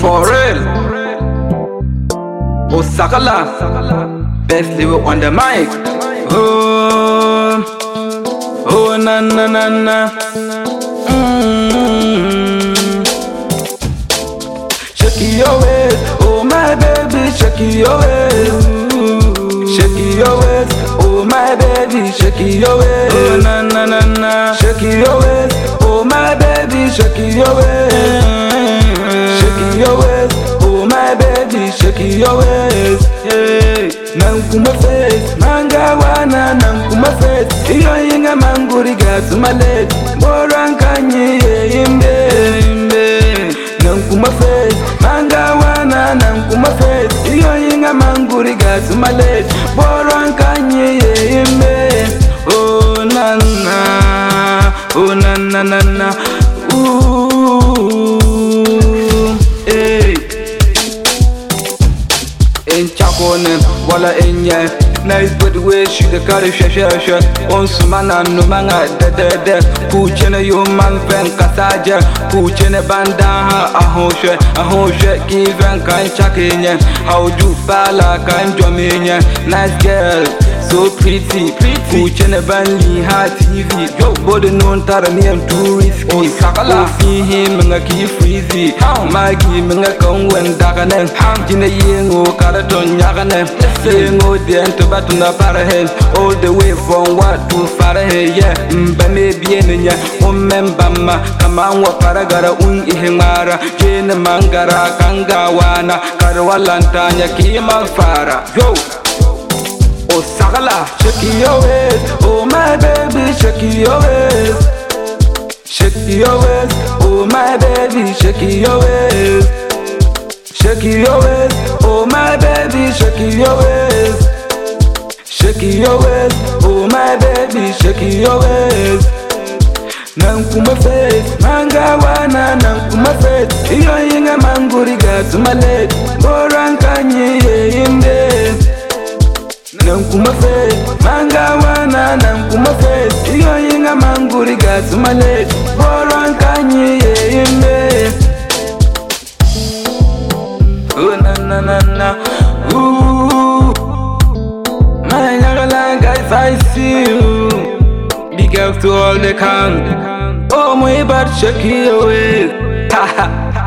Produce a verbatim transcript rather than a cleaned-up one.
For real. Osakala, best live on the mic. Oh, oh na na na na. Mm. Shake your waist, oh my baby, shake your waist. Shake your waist, oh my baby, shake your waist. Oh na na na na. Shake your waist, oh my baby, shake your waist. Shake your waist, oh my baby, shake your waist. Yeah. Nankuma face, manga wana nankuma face. Iyo yinga manguri gasu malet. Borankanyi imbe imbe. Nankuma face, manga wana nankuma face. Iyo yinga manguri gasu malet. Borankanyi imbe. Oh na na, oh na na na na. Ooh. In Chakone, wala inye. Nice but the way she the carry shasha shasha. On sumana no manga de de de. Puchene yo man fen kasaja. Puchene banda ha ahoshe ahoshe. Given kan chakinye. How you fala kan jominye. Nice girl, so pretty pretty. Puchene banli ha T V. Yo body non tara name too risky. Oh sakala. Fi him nga ki freezy. Magi nga kan wen daganen. Jine yengo karaton nyagane. Yengo dento batuna parahe. All the way from what to farahe. Yeah, mba me bienenya. Omemba ma kama wa paragara un ihengara. Jene mangara kangawana. Karwalantanya kima fara. Yo. Oh sakala, shake your waist, oh my baby, shake your waist. Shake your waist, oh my baby, shake your waist. Shake your waist, oh my baby, shake your waist. Shake your waist, oh my baby, shake your waist. Nankuma face, manga wana nankuma face. Iyo yinga manguri gasu malet. Borankanyi imbe. Nankuma face, manga wana nankuma face. Iyo yinga manguri gasu malet. Borankanyi imbe. Oh na na na na. Ooh, my Nagaland guys, I see you. Big up to all the camp. Oh my bad, shake your waist. Ha ha.